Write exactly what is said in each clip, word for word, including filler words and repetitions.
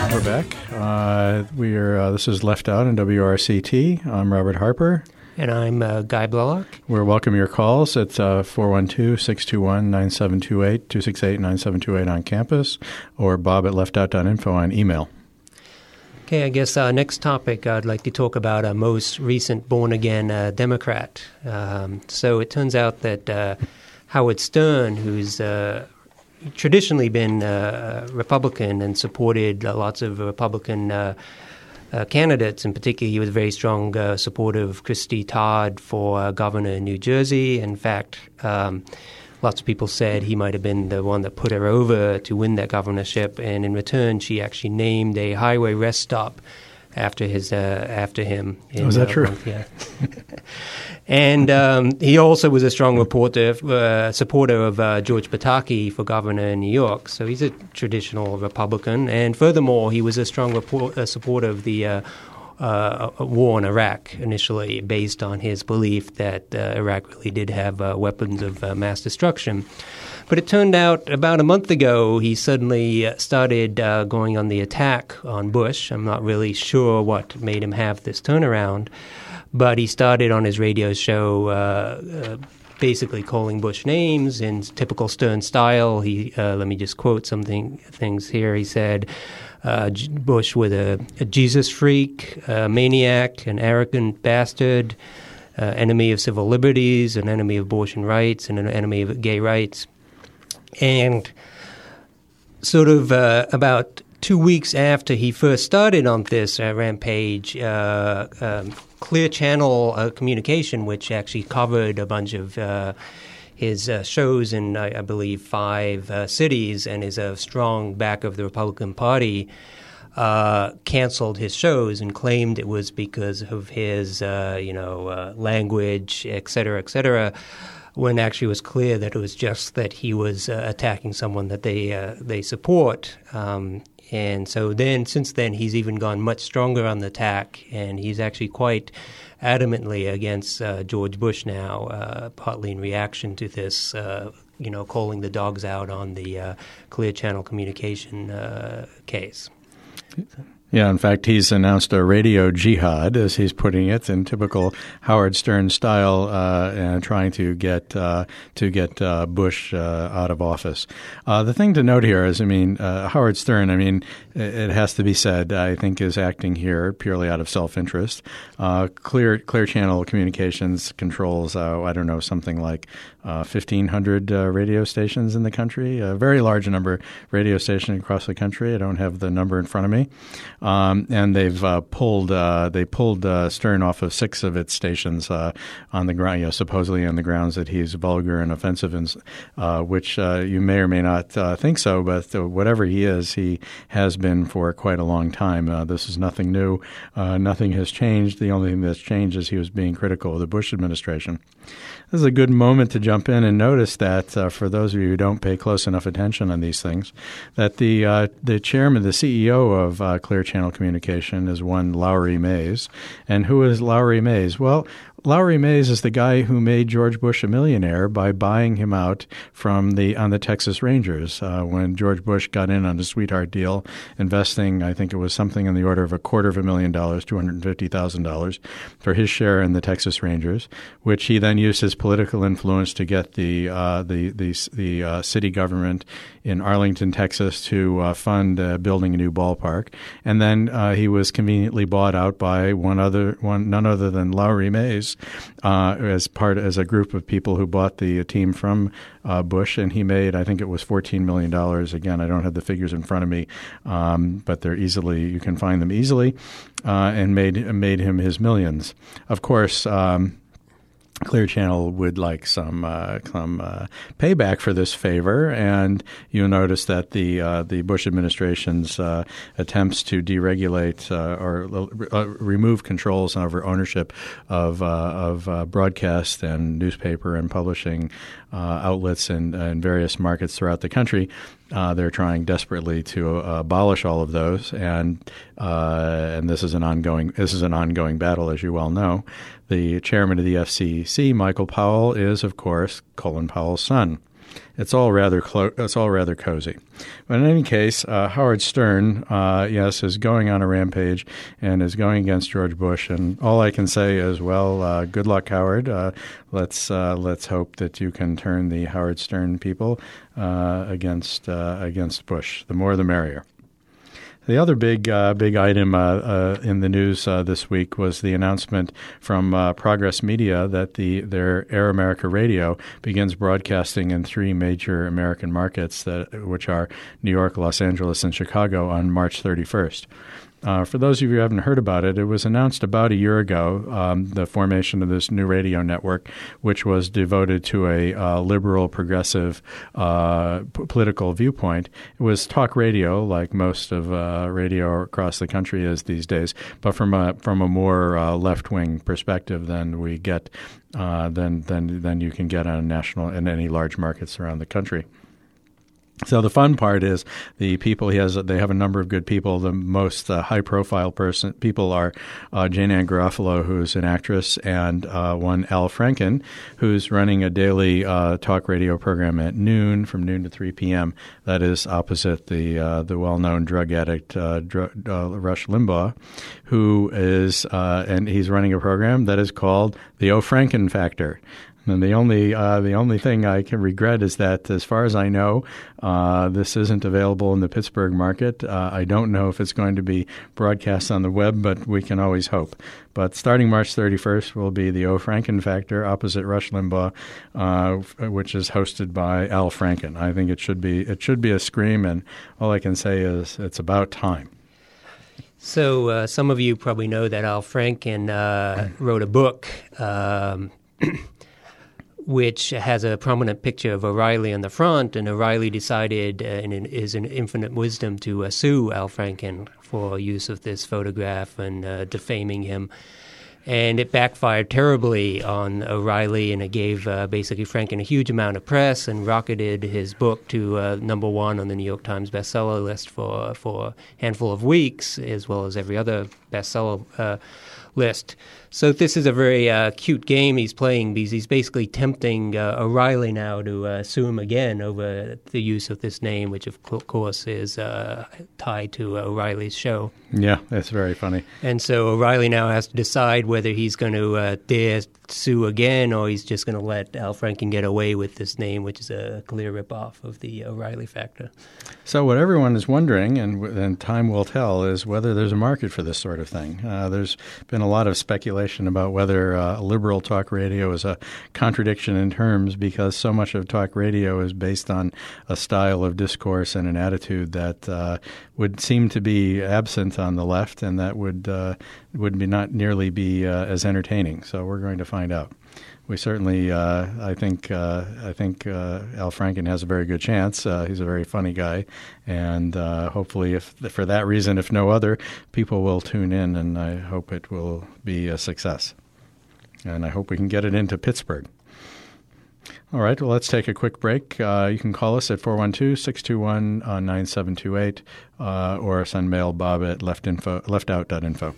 We're back. Uh, we are. Uh, this is Left Out in W R C T. I'm Robert Harper. And I'm uh, Guy Blalock. We're welcome your calls at uh, four one two, six two one, nine seven two eight, two six eight, nine seven two eight on campus, or bob at leftout dot info on email. Okay, I guess uh, next topic I'd like to talk about a most recent born-again uh, Democrat. Um, so it turns out that uh, Howard Stern, who's uh, traditionally been uh, Republican and supported uh, lots of Republican uh, uh, candidates. In particular, he was a very strong uh, supporter of Christy Todd for uh, governor in New Jersey. In fact, um, lots of people said he might have been the one that put her over to win that governorship. And in return, she actually named a highway rest stop after his uh, after him. In, Was that uh, true? Month, yeah. And um, he also was a strong reporter, uh, supporter of uh, George Pataki for governor in New York. So he's a traditional Republican. And furthermore, he was a strong report, uh, supporter of the uh, uh, war in Iraq initially, based on his belief that uh, Iraq really did have uh, weapons of uh, mass destruction. But it turned out about a month ago, he suddenly started uh, going on the attack on Bush. I'm not really sure what made him have this turnaround. But he started on his radio show uh, uh, basically calling Bush names in typical Stern style. He uh, let me just quote something things here. He said, uh, Bush was a, a Jesus freak, a maniac, an arrogant bastard, uh, enemy of civil liberties, an enemy of abortion rights, and an enemy of gay rights. And sort of uh, about two weeks after he first started on this uh, rampage, uh, um, Clear Channel uh, Communication, which actually covered a bunch of uh, his uh, shows in, I, I believe, five uh, cities and is a strong back of the Republican Party, uh, canceled his shows and claimed it was because of his, uh, you know, uh, language, et cetera, et cetera, when actually it was clear that it was just that he was uh, attacking someone that they uh, they support. Um, and so then, since then, he's even gone much stronger on the attack, and he's actually quite adamantly against uh, George Bush now, uh, partly in reaction to this, uh, you know, calling the dogs out on the uh, Clear Channel Communication uh, case. Yeah, in fact, he's announced a radio jihad, as he's putting it, in typical Howard Stern style, uh, and trying to get uh, to get uh, Bush uh, out of office. Uh, the thing to note here is, I mean, uh, Howard Stern, I mean, it has to be said, I think, is acting here purely out of self-interest. Uh, Clear Clear Channel Communications controls, uh, I don't know, something like uh, fifteen hundred uh, radio stations in the country, a very large number of radio stations across the country. I don't have the number in front of me. Um, and they've uh, pulled uh, they pulled uh, Stern off of six of its stations uh, on the ground, you know, supposedly on the grounds that he's vulgar and offensive, and uh, which uh, you may or may not uh, think so. But uh, whatever he is, he has been for quite a long time. Uh, this is nothing new. Uh, nothing has changed. The only thing that's changed is he was being critical of the Bush administration. This is a good moment to jump in and notice that, uh, for those of you who don't pay close enough attention on these things, that the uh, the chairman, the C E O of uh, Clear Channel Communication is one Lowry Mays. And who is Lowry Mays? Well, Lowry Mays is the guy who made George Bush a millionaire by buying him out from the on the Texas Rangers uh, when George Bush got in on a sweetheart deal, investing, I think it was something in the order of a quarter of a million dollars, two hundred fifty thousand dollars, for his share in the Texas Rangers, which he then used his political influence to get the uh, the the, the uh, city government in Arlington, Texas, to uh, fund uh, building a new ballpark, and then uh, he was conveniently bought out by one other one, none other than Lowry Mays, uh, as part as a group of people who bought the team from uh, Bush, and he made, I think it was fourteen million dollars. Again, I don't have the figures in front of me, um, but they're easily you can find them easily, uh, and made made him his millions. Of course. Um, Clear Channel would like some uh, some uh, payback for this favor, and you'll notice that the uh, the Bush administration's uh, attempts to deregulate uh, or uh, remove controls over ownership of uh, of uh, broadcast and newspaper and publishing uh, outlets in, in various markets throughout the country. Uh, they're trying desperately to uh, abolish all of those, and uh, and this is an ongoing this is an ongoing battle, as you well know. The chairman of the F C C, Michael Powell, is, of course, Colin Powell's son. it's all rather clo- it's all rather cozy. But in any case, uh, Howard Stern, uh, yes, is going on a rampage and is going against George Bush. And all I can say is, well, uh, good luck, Howard. Uh, let's uh, let's hope that you can turn the Howard Stern people uh, against uh, against Bush. The more, the merrier. The other big uh, big item uh, uh, in the news uh, this week was the announcement from uh, Progress Media that the their Air America Radio begins broadcasting in three major American markets, that which are New York, Los Angeles, and Chicago, on March thirty-first. Uh, for those of you who haven't heard about it, it was announced about a year ago, um, the formation of this new radio network, which was devoted to a uh, liberal, progressive uh, p- political viewpoint. It was talk radio, like most of uh, radio across the country is these days, but from a from a more uh, left-wing perspective than we get, uh, than than than you can get on national in any large markets around the country. So the fun part is the people he has. They have a number of good people. The most uh, high-profile person people are uh, Jane Ann Garofalo, who's an actress, and uh, one Al Franken, who's running a daily uh, talk radio program at noon, from noon to three p.m. That is opposite the uh, the well-known drug addict uh, dr- uh, Rush Limbaugh, who is uh, and he's running a program that is called the O. Franken Factor. And the only uh, the only thing I can regret is that, as far as I know, uh, this isn't available in the Pittsburgh market. Uh, I don't know if it's going to be broadcast on the web, but we can always hope. But starting March thirty-first will be the O. Franken Factor opposite Rush Limbaugh, uh, which is hosted by Al Franken. I think it should be it should be a scream, and all I can say is it's about time. So uh, some of you probably know that Al Franken uh, wrote a book Um, which has a prominent picture of O'Reilly on the front, and O'Reilly decided, uh, in his infinite wisdom, to uh, sue Al Franken for use of this photograph and uh, defaming him. And it backfired terribly on O'Reilly, and it gave uh, basically Franken a huge amount of press and rocketed his book to uh, number one on the New York Times bestseller list for, for a handful of weeks, as well as every other bestseller uh, list. So this is a very uh, cute game he's playing, because he's basically tempting uh, O'Reilly now to uh, sue him again over the use of this name, which of course is uh, tied to O'Reilly's show. Yeah, that's very funny. And so O'Reilly now has to decide whether he's going to uh, dare sue again, or he's just going to let Al Franken get away with this name, which is a clear ripoff of the O'Reilly Factor. So what everyone is wondering, and, and time will tell, is whether there's a market for this sort of thing. Uh, there's been a lot of speculation about whether uh, liberal talk radio is a contradiction in terms, because so much of talk radio is based on a style of discourse and an attitude that uh, would seem to be absent on the left, and that would uh, would be not nearly be uh, as entertaining. So we're going to find out. We certainly, uh, I think, uh, I think uh, Al Franken has a very good chance. Uh, he's a very funny guy, and uh, hopefully, if for that reason, if no other, people will tune in, and I hope it will be a success. And I hope we can get it into Pittsburgh. All right, well, let's take a quick break. Uh, you can call us at four one two, six two one, nine seven two eight uh, or send mail bob at leftinfo, leftout dot info.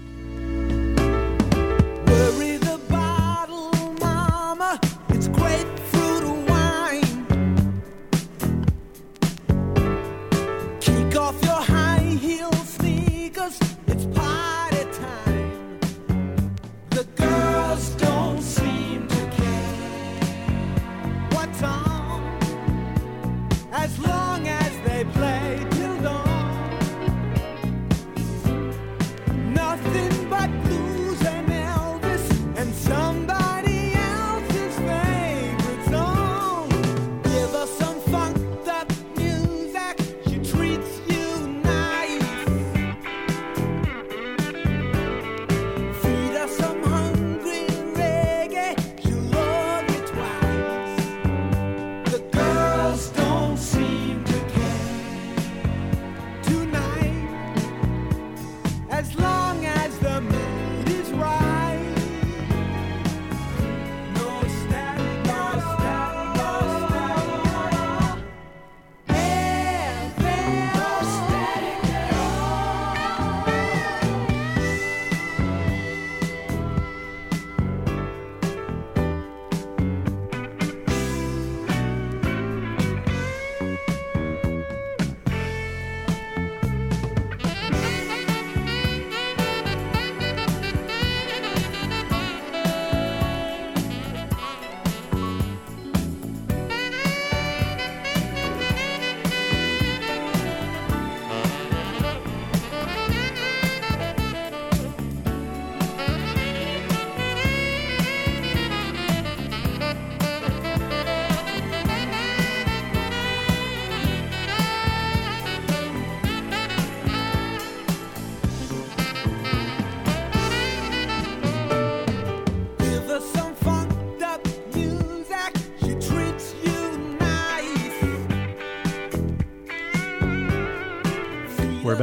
Worry the bottle, mama, it's grapefruit wine. Kick off your high heel sneakers, it's party time. The girls don't seem to what's on, as long as they play till dawn. Nothing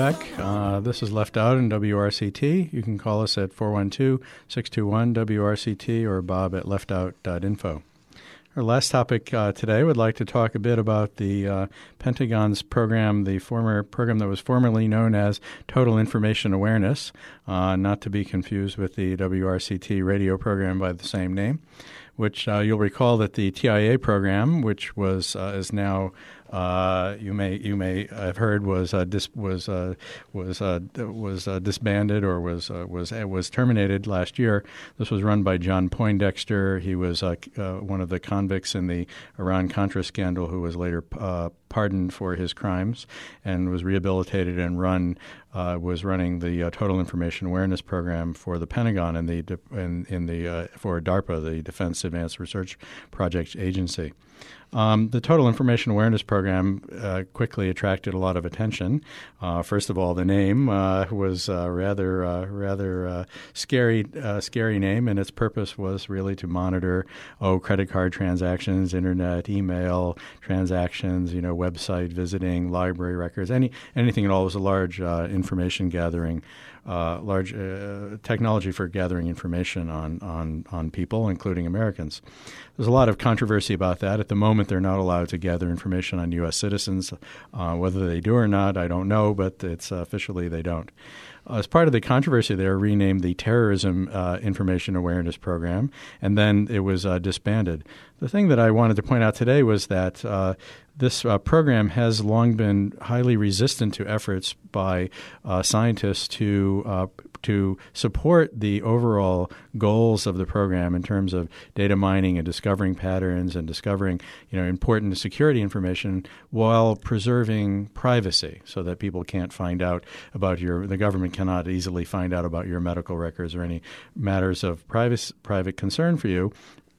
back. Uh, this is Left Out in W R C T. You can call us at four one two, six two one, W R C T or bob at leftout dot info. Our last topic uh, today, would like to talk a bit about the uh, Pentagon's program, the former program that was formerly known as Total Information Awareness, uh, not to be confused with the W R C T radio program by the same name, which uh, you'll recall that the T I A program, which was uh, is now uh, you may you may have heard was uh, dis- was uh, was uh, was uh, disbanded or was uh, was uh, was terminated last year. This was run by John Poindexter. He was uh, uh, one of the convicts in the Iran-Contra scandal, who was later uh, pardoned for his crimes and was rehabilitated and run uh, was running the uh, Total Information Awareness program for the Pentagon and the de- in, in the uh, for DARPA, the Defense Advanced Research Projects Agency. Um, the Total Information Awareness Program uh, quickly attracted a lot of attention. Uh, first of all, the name uh, was uh, rather uh, rather uh, scary uh, scary name, and its purpose was really to monitor oh credit card transactions, internet, email transactions, you know, website visiting, library records, any anything at all. It was a large uh, information gathering. Uh, large uh, technology for gathering information on, on, on people, including Americans. There's a lot of controversy about that. At the moment, they're not allowed to gather information on U S citizens. Uh, whether they do or not, I don't know, but it's uh, officially they don't. As part of the controversy, they were renamed the Terrorism uh, Information Awareness Program, and then it was uh, disbanded. The thing that I wanted to point out today was that uh, this uh, program has long been highly resistant to efforts by uh, scientists to uh, to support the overall goals of the program in terms of data mining and discovering patterns and discovering, you know, important security information while preserving privacy, so that people can't find out about your the government cannot easily find out about your medical records or any matters of private private concern for you.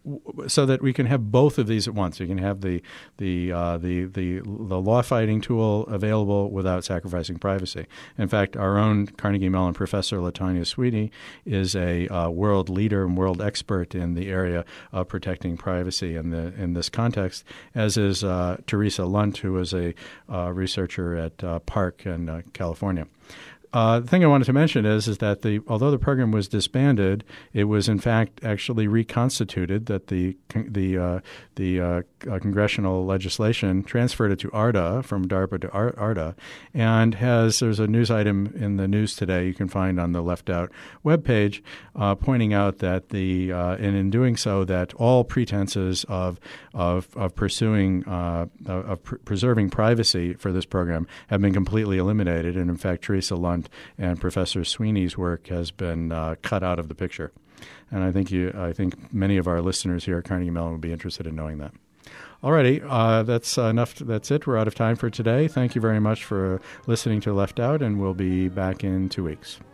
So that we can have both of these at once. We can have the the uh, the the the law fighting tool available without sacrificing privacy. In fact, our own Carnegie Mellon professor Latanya Sweeney is a uh, world leader and world expert in the area of protecting privacy in the in this context, as is uh, Teresa Lunt, who is a uh, researcher at uh, Park in uh, California. Uh, the thing I wanted to mention is is that the although the program was disbanded, it was in fact actually reconstituted. That the the uh, the uh, congressional legislation transferred it to ARDA from DARPA to ARDA, and has there's a news item in the news today you can find on the Left Out webpage uh, pointing out that the uh, and in doing so that all pretenses of of of pursuing uh, of pr- preserving privacy for this program have been completely eliminated, and in fact Teresa Lunt and Professor Sweeney's work has been uh, cut out of the picture. And I think you, I think many of our listeners here at Carnegie Mellon would be interested in knowing that. Alrighty, uh, that's uh, enough. That's it. We're out of time for today. Thank you very much for listening to Left Out, and we'll be back in two weeks.